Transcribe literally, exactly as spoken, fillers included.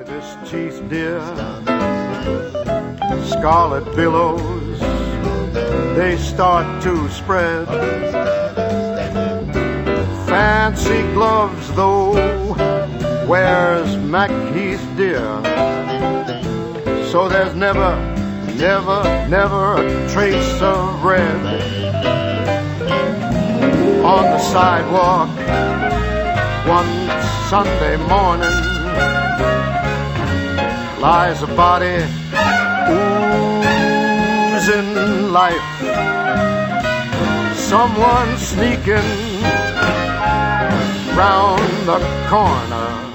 with this teeth, dear, scarlet billows, they start to spread. Fancy gloves, though, wears MacHeath, dear, so there's never, never, never a trace of red. On the sidewalk one Sunday morning lies a body oozing life. Someone sneaking round the corner